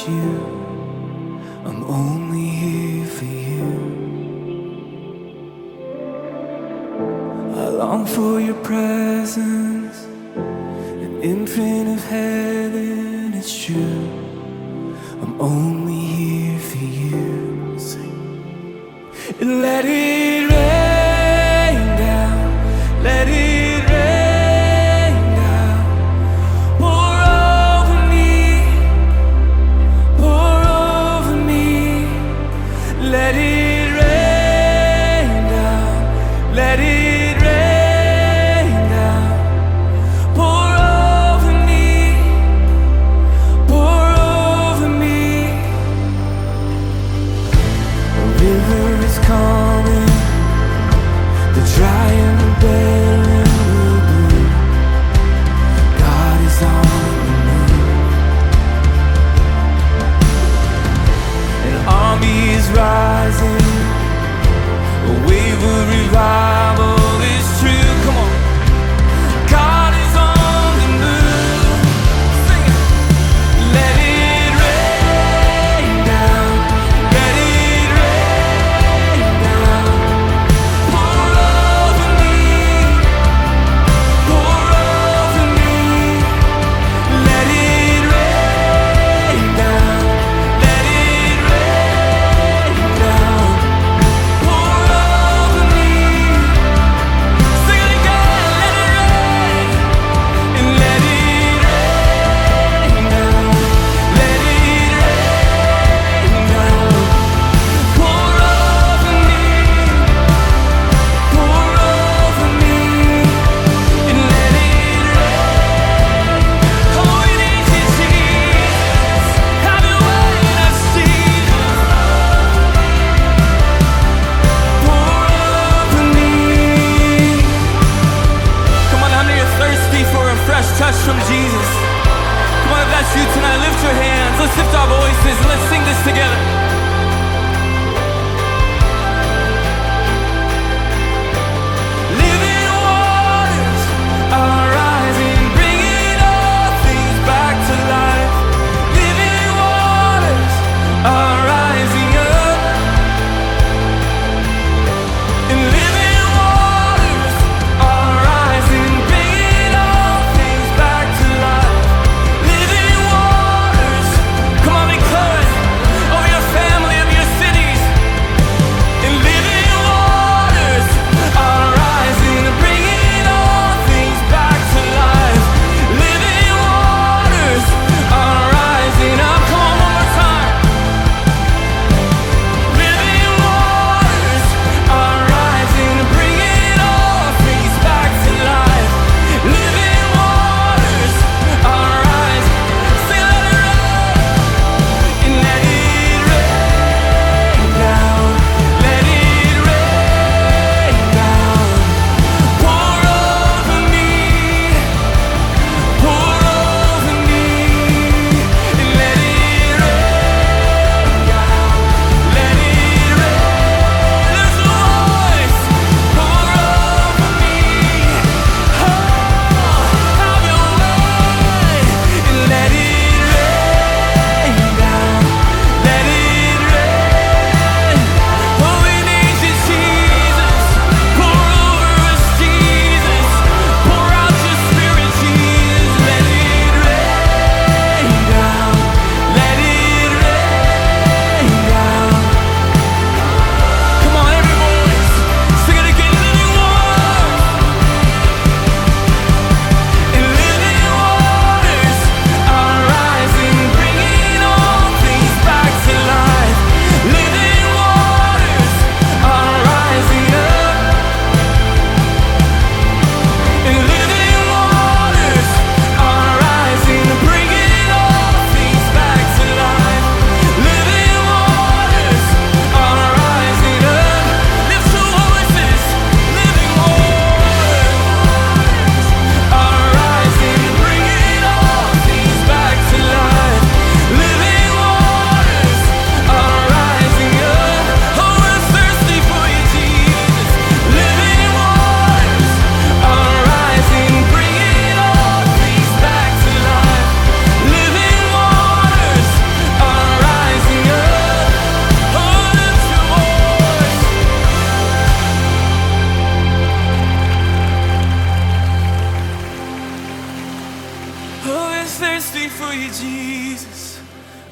you. I'm only here for you. I long for your presence, an imprint of heaven, it's true. I'm only here for you. Sing. Let it rain down, let it rain down. Pour over me, pour over me. Let it rain down, let it rain down. Pour over me, pour over me. A river is coming, the dry and the barren will bloom. God is on the move. An army is rising, a wave of revival is true. Come on. God is on the move. Sing it. Let it rain down, let it rain down. Pour over me, pour over me. Let it rain down, let it rain down. Pour over me,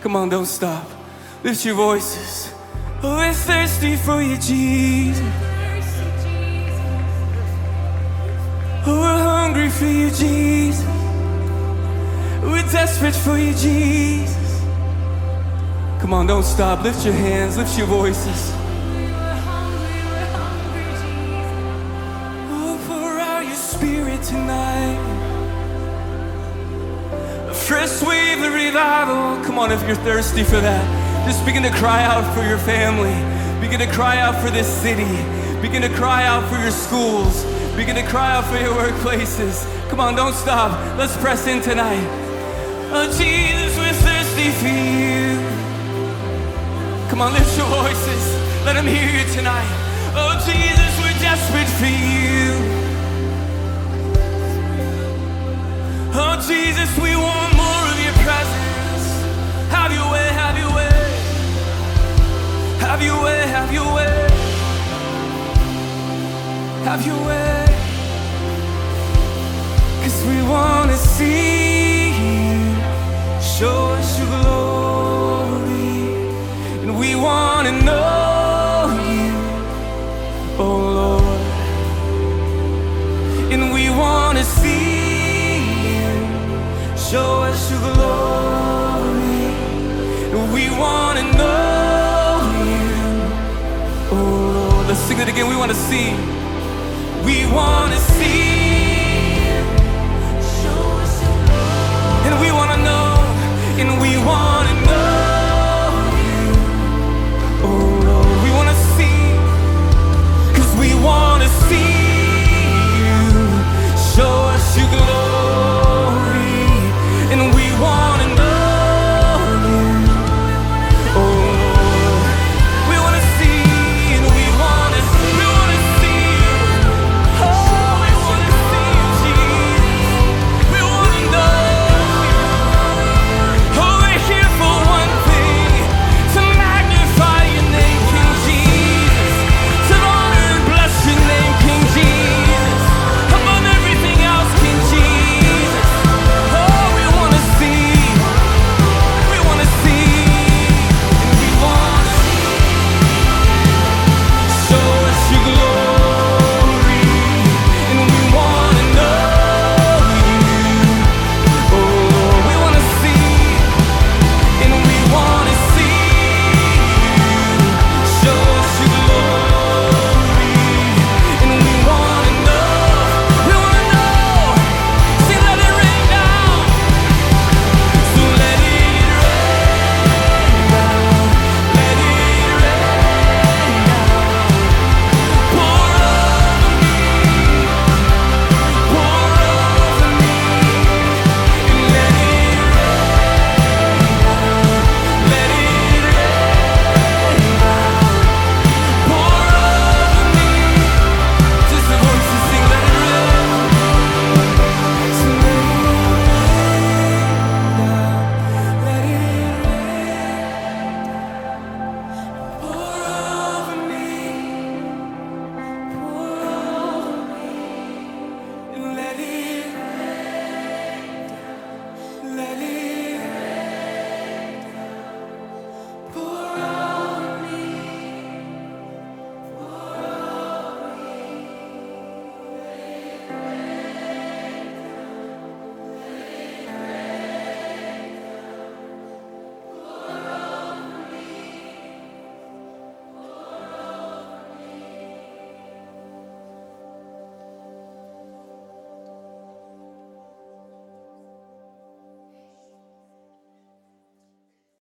Come on, don't stop. Lift your voices. Oh, we're thirsty for you, Jesus. Oh, we're hungry for you, Jesus. We're desperate for you, Jesus. Come on, don't stop. Lift your hands, lift your voices. Oh, pour out your spirit tonight. A fresh wave of revival. Come on, if you're thirsty for that, just begin to cry out for your family. Begin to cry out for this city. Begin to cry out for your schools. Begin to cry out for your workplaces. Come on, don't stop. Let's press in tonight. Oh, Jesus, we're thirsty for you. Come on, lift your voices. Let him hear you tonight. Oh, Jesus, we're desperate for you. Oh, Jesus, we want more of your presence. Have your way, have your way. Have your way, have your way. Have your way. 'Cause we want to see you. Show us your glory. And we want to know you, oh Lord. And we want to see you. Show us your glory. And we want to know you, oh Lord. Let's sing it again. We want to see. We want to see. Show us your glory. And we want to know. And we want